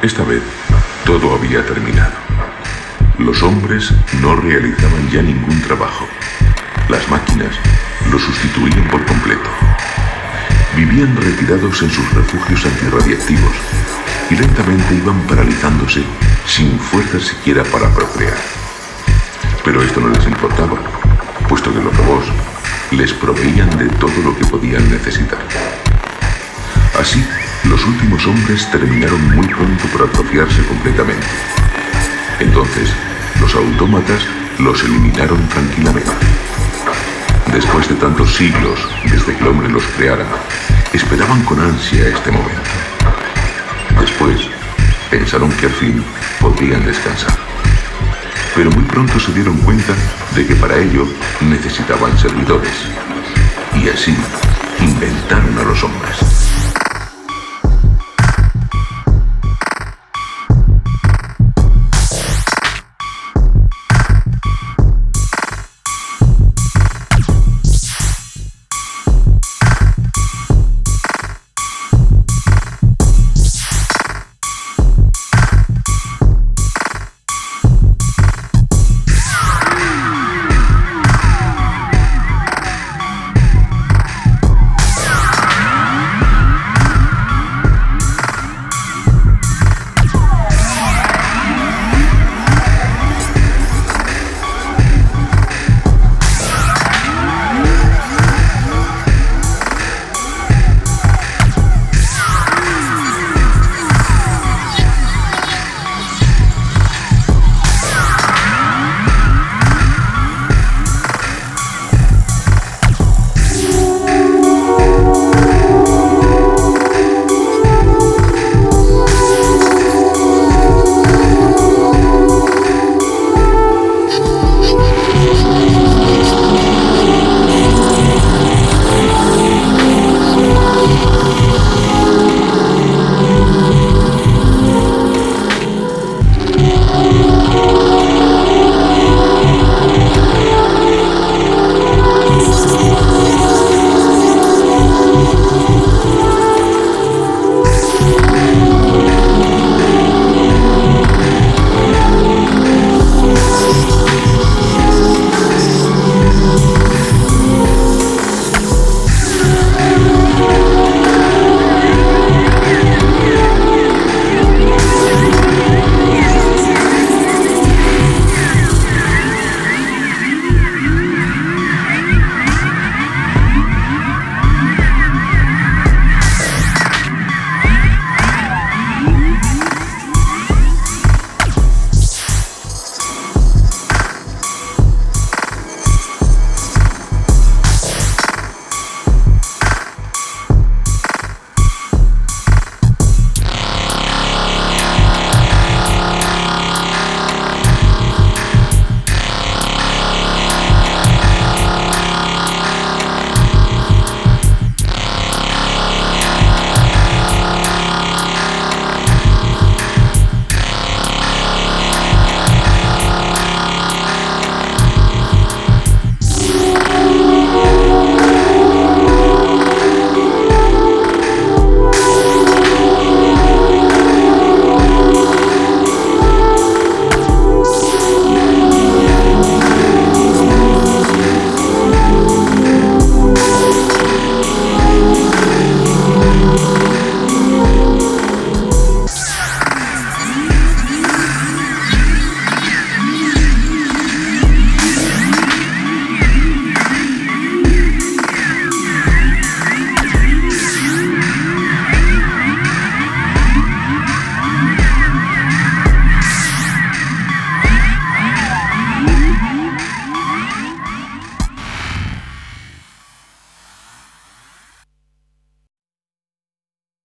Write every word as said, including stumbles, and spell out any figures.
Esta vez, todo había terminado. Los hombres no realizaban ya ningún trabajo. Las máquinas los sustituían por completo. Vivían retirados en sus refugios antirradiactivos y lentamente iban paralizándose sin fuerza siquiera para procrear. Pero esto no les importaba, puesto que los robots les proveían de todo lo que podían necesitar. Así, los últimos hombres terminaron muy pronto por atrofiarse completamente. Entonces, los autómatas los eliminaron tranquilamente. Después de tantos siglos, desde que el hombre los creara, esperaban con ansia este momento. Después, pensaron que al fin podrían descansar. Pero muy pronto se dieron cuenta de que para ello necesitaban servidores. Y así inventaron a los hombres.